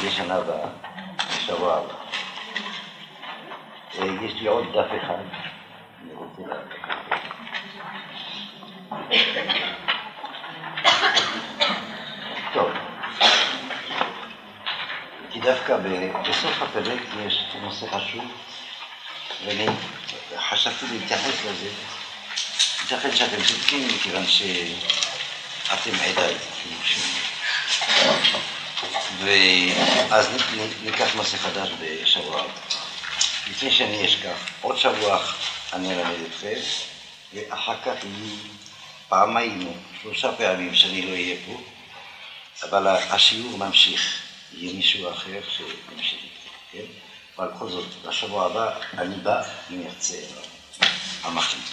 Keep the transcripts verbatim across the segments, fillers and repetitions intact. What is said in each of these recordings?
לשנה הבאה, בשבוע הבא. יש לי עוד דף אחד, אני רוצה להגיד. טוב, כי דווקא בסוף הפרק יש נושא חשוב, ואני חשבתי להתייחס לזה. ייתכן שאתם צודקים, מכיוון שאתם עדה איתי. ואז ניקח נושא חדש בשבוע הבא. לפני שאני אשכח, עוד שבוע אני אלמד אתכם, ואחר כך יהיו פעמיים, שלושה פעמים שאני לא אהיה פה, אבל השיעור ממשיך, יהיה מישהו אחר שממשיך איתי, כן? אבל בכל זאת, בשבוע הבא אני בא אם ירצה המחליט.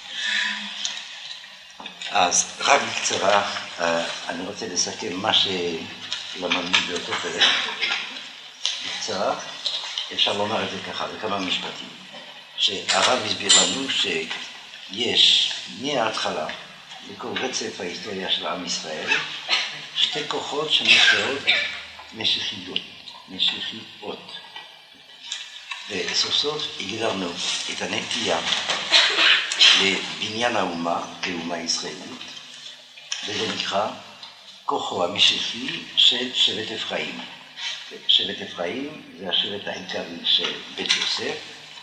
אז רק בקצרה, אני רוצה לסכם מה שלמדנו באותו פרק. בקצרה, אפשר לומר את זה ככה, בכמה משפטים, שהרב הסביר לנו שיש מההתחלה, בכל רצף ההיסטוריה של עם ישראל, שתי כוחות שנקראות משיחיות, משיחיות. וסוף סוף הגדרנו את הנטייה לבניין האומה כאומה ישראלית, וזה נקרא כוחו המשיחי של שבט אפרים. שבט אפרים זה השבט העיקרי של בית יוסף,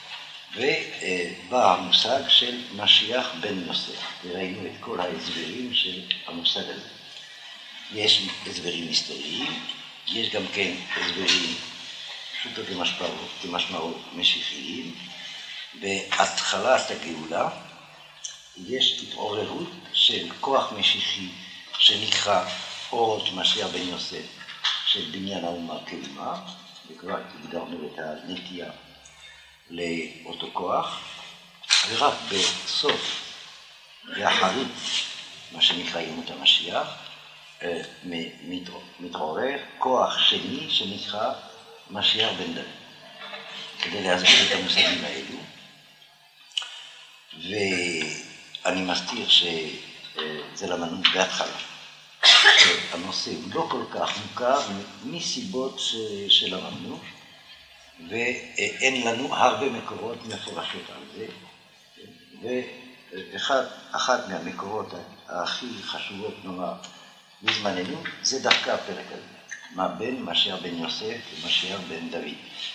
ובא המושג של משיח בן יוסף. וראינו את כל ההסברים של המושג הזה. יש הסברים היסטוריים, יש גם כן הסברים פשוטו כמשמעו משיחיים. בהתחלת הגאולה יש התעוררות של כוח משיחי שנקרא אורות משיח בן יוסף של בניין האומה כאומה, וכבר הגדרנו את הנטייה לאותו כוח, ורק בסוף ואחרית, מה שנקרא ימות המשיח, מתעורר כוח שני שנקרא משיח בן דוד. כדי להסביר את המושגים האלו, ואני מזכיר שזה למדנו בהתחלה. הנושא הוא לא כל כך מוכר מסיבות שלמדנו, ואין לנו הרבה מקורות מפורשות על זה. ואחת מהמקורות הכי חשובות, נאמר, בזמננו, זה דווקא הפרק הזה. מה בין משיח בן יוסף ומשיח בן דוד.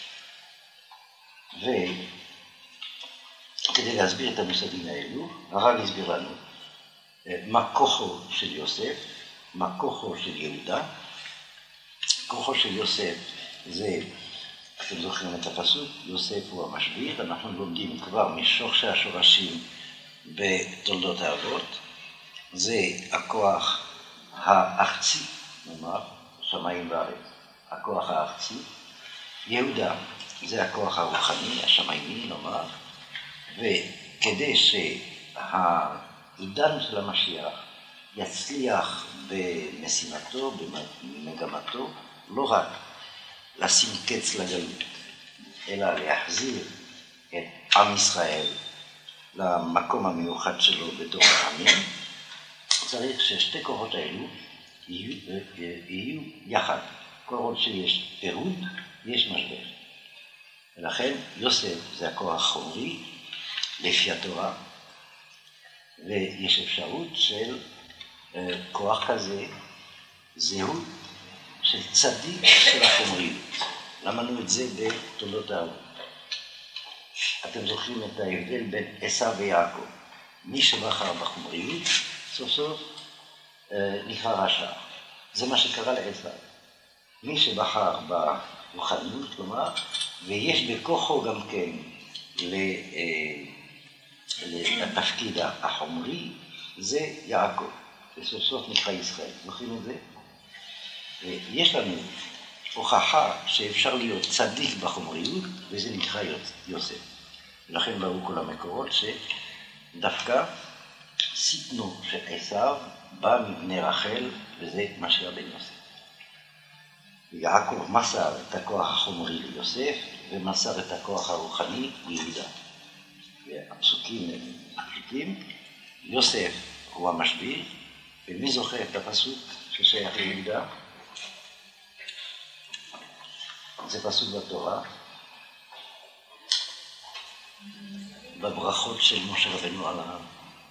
וכדי להסביר את המושגים האלו, הרב הסביר לנו מה כוחו של יוסף, מה כוחו של יהודה. כוחו של יוסף זה, אתם זוכרים את הפסוק, יוסף הוא המשביר, אנחנו לומדים כבר משורשי השורשים בתולדות האבות. זה הכוח הארצי, נאמר, שמיים וארץ, הכוח הארצי. יהודה זה הכוח הרוחני, השמיימי, נאמר, וכדי שהעידן של המשיח יצליח במשימתו, במגמתו, לא רק לשים קץ לגלות, אלא להחזיר את עם ישראל למקום המיוחד שלו בתוך העמים, צריך ששתי כוחות האלו יהיו, יהיו יחד. כל עוד שיש פירוד, יש משבר. ולכן יוסף זה הכוח החומרי, לפי התורה, ויש אפשרות של uh, כוח כזה, זהות של צדיק של החומריות. למדנו את זה בתולדות האבות. אתם זוכרים את ההבדל בין עשיו ויעקב. מי שבחר בחומריות, סוף סוף uh, נקרא רשע. זה מה שקרה לעשיו. מי שבחר ברוחניות, כלומר, ויש בכוחו גם כן לתפקיד החומרי, זה יעקב, בסוף סוף נקרא ישראל. זוכרים את זה? יש לנו הוכחה שאפשר להיות צדיק בחומריות, וזה נקרא יוסף. ולכן באו כל המקורות שדווקא סיתנו של עשיו בא מבני רחל, וזה משיח בן יוסף. יעקב מסר את הכוח החומרי ליוסף, ומסר את הכוח הרוחני ליהודה. והפסוקים הם הפשוטים, יוסף הוא המשביר, ומי זוכר את הפסוק ששייך ליהודה? זה פסוק בתורה, בברכות של משה רבנו על ההר.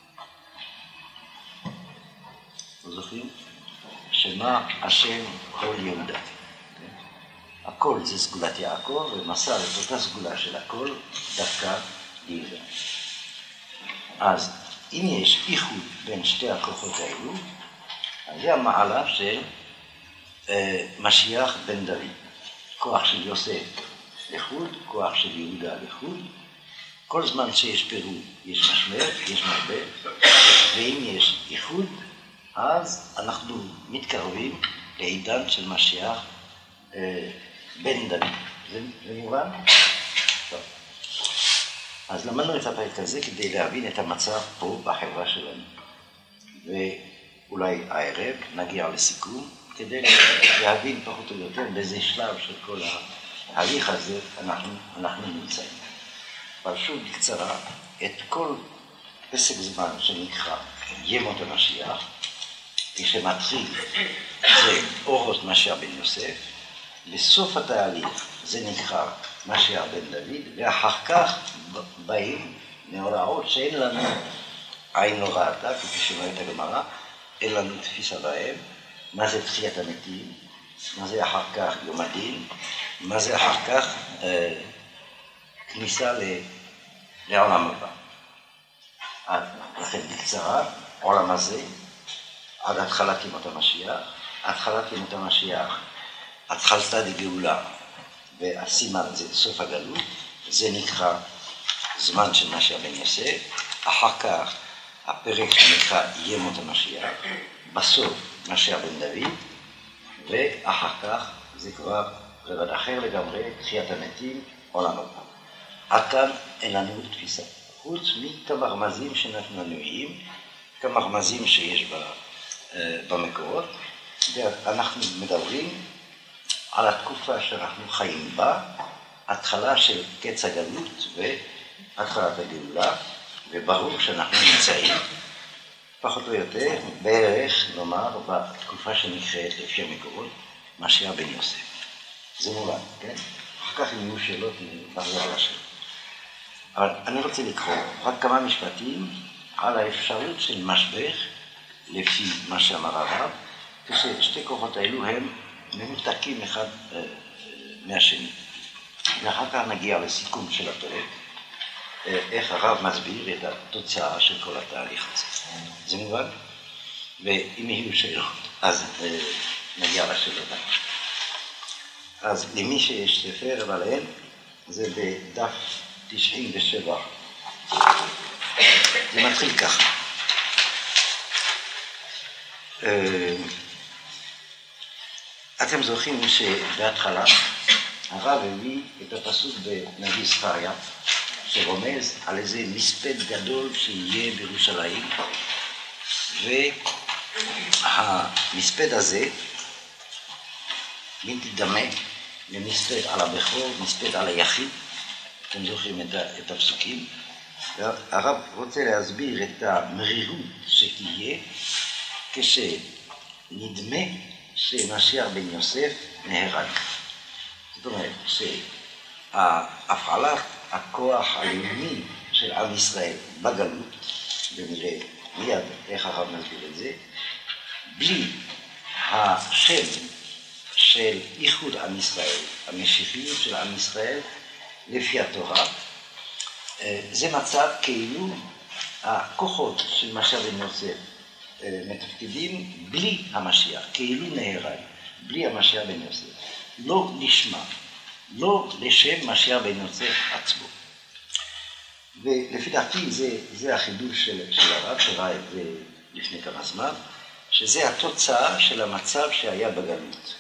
אתם זוכרים? שמע השם כל יהודה. הכל זה סגולת יעקב, ומסר את אותה סגולה של הכל דווקא ליהודה. אז אם יש איחוד בין שתי הכוחות האלו, אז זה המעלה של אה, משיח בן דוד. כוח של יוסף לחוד, כוח של יהודה לחוד. כל זמן שיש פירוד יש משבר, יש מרבה, ואם יש איחוד, אז אנחנו מתקרבים לעידן של משיח אה, בן דוד. זה, זה מובן? טוב. אז למדנו את הפרק הזה כדי להבין את המצב פה בחברה שלנו. ואולי הערב נגיע לסיכום, כדי להבין פחות או יותר באיזה שלב של כל ההליך הזה אנחנו, אנחנו נמצאים. אבל שוב בקצרה, את כל פסק זמן שנקרא ימות המשיח, כשמתחיל זה אורות משיח בן יוסף, בסוף התהליך זה נקרא משיח בן דוד, ואחר כך באים מאורעות שאין לנו עין לא ראתה, כפי שאומרת הגמרא, אין לנו תפיסה בהם, מה זה תחיית המתים, מה זה אחר כך יום הדין, מה זה אחר כך אה, כניסה ל... לעולם הבא. עד, לכן בקצרה, עולם הזה, עד התחלת ימות המשיח, התחלת ימות המשיח, התחלתה לגאולה, והסימן זה סוף הגלות, זה נקרא זמן של משיח בן יוסף, אחר כך הפרק שנקרא ימות המשיח, בסוף משיח בן דוד, ואחר כך זה כבר רבד אחר לגמרי, תחיית המתים, עולם הבא. עד כאן אין לנו תפיסה, חוץ מכמה רמזים שאנחנו הנביאים, כמה רמזים שיש במקורות, ואנחנו מדברים על התקופה שאנחנו חיים בה, התחלה של קץ הגלות והתחלת הגאולה, וברור שאנחנו נמצאים פחות או יותר בערך, נאמר, בתקופה שנקראת לפי המקורות, משיח בן יוסף. זה מובן, כן? אחר כך אם יהיו שאלות, נחזור על השאלות. אבל אני רוצה לקרוא רק כמה משפטים על האפשרות של משבח, לפי מה שאמר הרב, כששתי כוחות האלו הם מנותקים אחד אה, מהשני. ואחר כך נגיע לסיכום של הפרק, אה, איך הרב מסביר את התוצאה של כל התהליך הזה. זה מובן? ואם יהיו שאלות, אז אה, נגיע לשאלות. אז למי שיש ספר, אבל אין, זה בדף תשעים ושבע. זה מתחיל ככה. אתם זוכרים שבהתחלה הרב הביא את הפסוק בנביא זכריה, שרומז על איזה מספד גדול שיהיה בירושלים, והמספד הזה מתדמה למספד על הבכור, מספד על היחיד. אתם זוכרים את הפסוקים. הרב רוצה להסביר את המרירות שתהיה כשנדמה שמשיח בן יוסף נהרג. זאת אומרת שהפעלת הכוח הלאומי של עם ישראל בגלות, ונראה מיד איך הרב מסביר את זה, בלי השם של איחוד עם ישראל, המשיחיות של עם ישראל לפי התורה, זה מצב כאילו הכוחות של משיח בן יוסף מתפקדים בלי המשיח, כאילו נהרג, בלי המשיח בן יוסף. לא לשמה, לא לשם משיח בן יוסף עצמו. ולפי דעתי זה, זה החידוש של, של הרב, שראה את זה לפני כמה זמן, שזה התוצאה של המצב שהיה בגלות.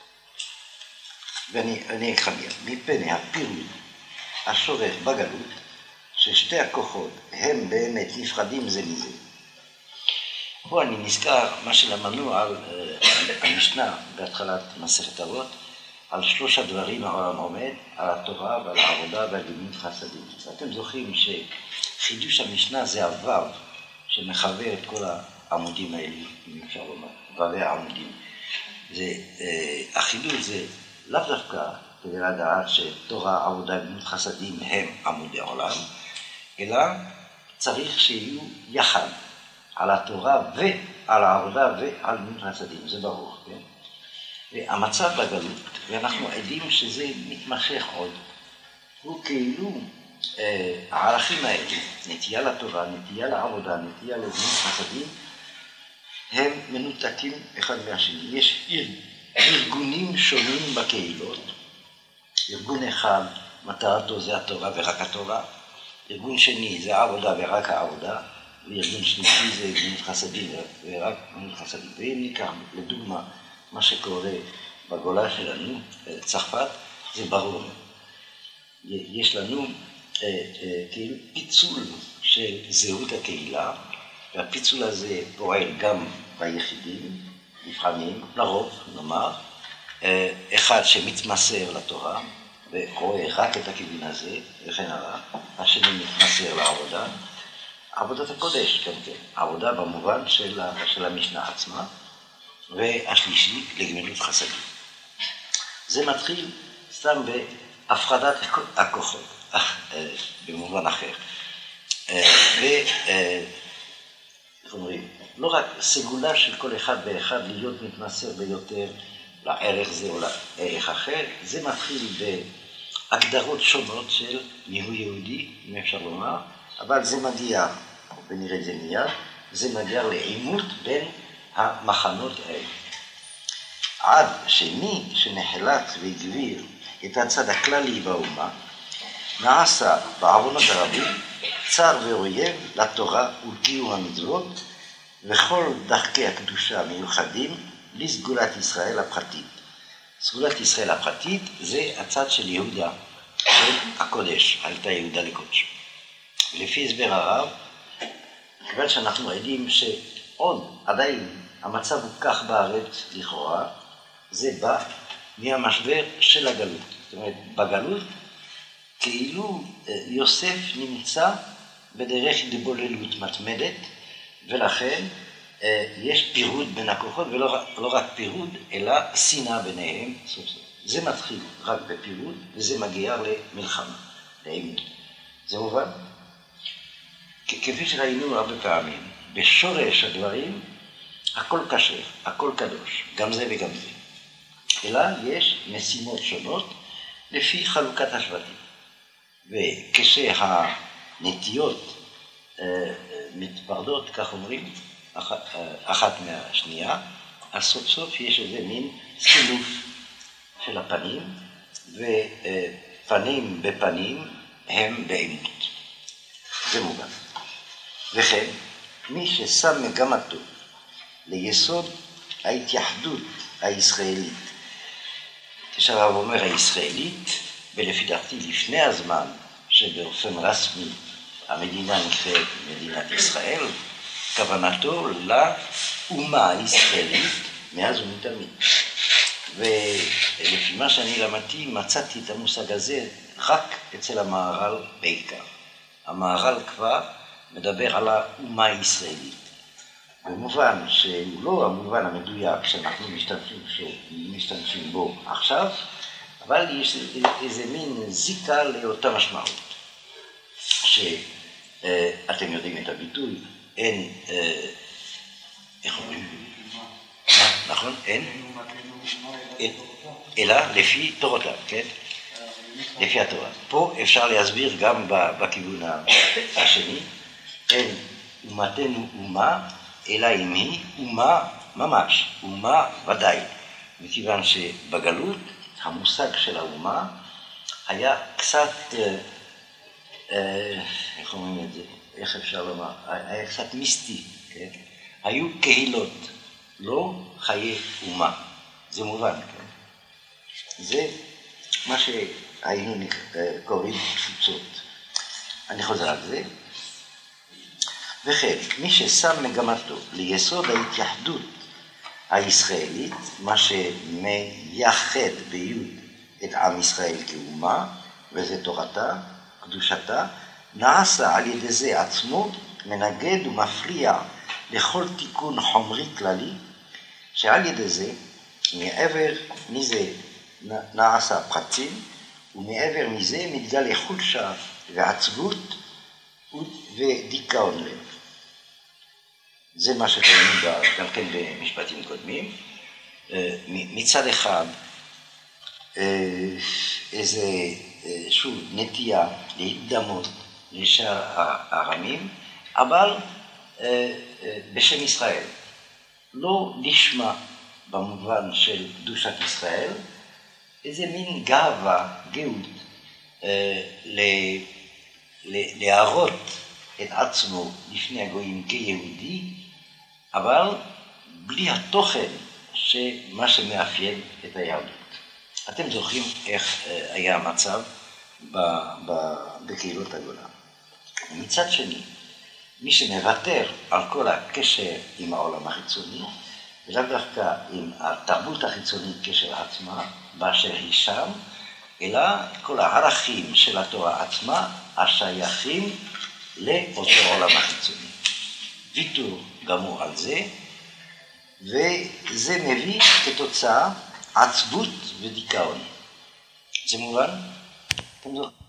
ואני אקרא מפני הפירוד השורש בגלות, ששתי הכוחות הם באמת נפרדים זה מזה. פה אני נזכר מה שלמדנו על המשנה בהתחלת מסכת אבות, על שלוש הדברים העולם עומד, על התורה ועל העבודה ועל לימוד חסדים. ואתם זוכרים שחידוש המשנה זה הוו שמחבר את כל העמודים האלה, אם אפשר לומר, ווי העמודים. זה, החידוש זה לאו דווקא כדי לדעת שתורה, עבודה וגמילות חסדים הם עמודי העולם, אלא צריך שיהיו יחד על התורה ועל העבודה ועל גמילות חסדים, זה ברור, כן? והמצב בגלות, ואנחנו עדים שזה מתמשך עוד, הוא כאילו אה, הערכים האלה, נטייה לתורה, נטייה לעבודה, נטייה לגמילות חסדים, הם מנותקים אחד מהשני. יש ארגונים שונים בקהילות, ארגון אחד מטרתו זה התורה ורק התורה, ארגון שני זה העבודה ורק העבודה, וארגון שלישי זה גמילות חסדים ורק גמילות חסדים. ואם ניקח לדוגמה מה שקורה בגולה שלנו, צרפת, זה ברור. יש לנו אה, אה, כאילו פיצול של זהות הקהילה, והפיצול הזה פועל גם ביחידים, לפעמים, לרוב, נאמר, אה, אחד שמתמסר לתורה, ורואה רק את הכיוון הזה, וכן הלאה, השני מתמסר לעבודה, עבודת הקודש, כן, כן, עבודה במובן של, של המשנה עצמה, והשלישי לגמילות חסדים. זה מתחיל סתם בהפרדת הכוחות, במובן אחר. ואיך אומרים, לא רק סגולה של כל אחד ואחד להיות מתמסר ביותר לערך זה או לערך אחר, זה מתחיל בהגדרות שונות של ניהול יהודי, אם אפשר לומר, אבל זה מגיע, ונראה את זה מיד, זה מגיע לעימות בין המחנות האלה. עד שמי שנחלק והגביר את הצד הכללי באומה, נעשה בעוונות הרבים צר ואויב לתורה ולקיום המצוות, וכל דרכי הקדושה מיוחדים לסגולת ישראל הפרטית. סגולת ישראל הפרטית זה הצד של יהודה, של הקודש, הייתה יהודה לקודש. לפי הסבר הרב, כיוון שאנחנו עדים שעוד עדיין המצב הוא כך בארץ לכאורה, זה בא מהמשבר של הגלות. זאת אומרת, בגלות כאילו יוסף נמצא בדרך דבוללות מתמדת, ולכן יש פירוד בין הכוחות, ולא לא רק פירוד, אלא שנאה ביניהם. זה מתחיל רק בפירוד, וזה מגיע למלחמה, לעימות. זה מובן? כפי שראינו הרבה פעמים, בשורש הדברים, הכל קשה, הכל קדוש, גם זה וגם זה. אלא יש משימות שונות לפי חלוקת השבטים. וכשהנטיות אה, מתפרדות, כך אומרים, אחת, אה, אחת מהשנייה, אז סוף סוף יש איזה מין סילוף של הפנים, ופנים בפנים הם בעימות. זה מובן. וכן, מי ששם מגמתו ליסוד ההתייחדות הישראלית, כשהרב אומר הישראלית, ולפי דעתי לפני הזמן שבאופן רסמי המדינה נקראת מדינת ישראל, כוונתו לאומה הישראלית מאז ומתמיד. ולפי מה שאני למדתי, מצאתי את המושג הזה רק אצל המהר"ל בעיקר. המהר"ל כבר מדבר על האומה הישראלית. במובן שהוא לא המובן המדויק שאנחנו משתמשים, משתמשים בו עכשיו, אבל יש איזה מין זיקה לאותה משמעות. שאתם יודעים את הביטוי, אין, איך אומרים? נכון? אין? אלא לפי תורותיו, כן? לפי התורה. פה אפשר להסביר גם בכיוון השני, אין אומתנו אומה, אלא אם היא אומה ממש, אומה ודאי. מכיוון שבגלות המושג של האומה היה קצת, אה, אה, איך אומרים את זה, איך אפשר לומר, היה קצת מיסטי, כן? היו קהילות, לא חיי אומה, זה מובן, כן? זה מה שהיינו קוראים תפוצות. אני חוזר על זה. וכן, מי ששם מגמתו ליסוד ההתייחדות הישראלית, מה שמייחד ביוד את עם ישראל כאומה, וזה תורתה, קדושתה, נעשה על ידי זה עצמו מנגד ומפריע לכל תיקון חומרי כללי, שעל ידי זה, מעבר מזה נעשה פרצים, ומעבר מזה מתגלה חולשה ועצבות ודיכאון לב. זה מה שקוראים גם כן במשפטים קודמים. מצד אחד, איזה, שוב, נטייה להתדמות לשאר הערמים, אבל בשם ישראל. לא נשמע במובן של קדושת ישראל, איזה מין גאווה, גאות, להראות את עצמו לפני הגויים כיהודי, אבל בלי התוכן שמה שמאפיין את היהדות. אתם זוכרים איך היה המצב בקהילות הגולה. ומצד שני, מי שמוותר על כל הקשר עם העולם החיצוני, ולאו דווקא עם התרבות החיצונית כשלעצמה, באשר היא שם, אלא כל הערכים של התורה עצמה, השייכים לאותו עולם החיצוני. ויתור גמור על זה, וזה מביא כתוצאה עצבות ודיכאון. זה מובן? אתם זוכרים?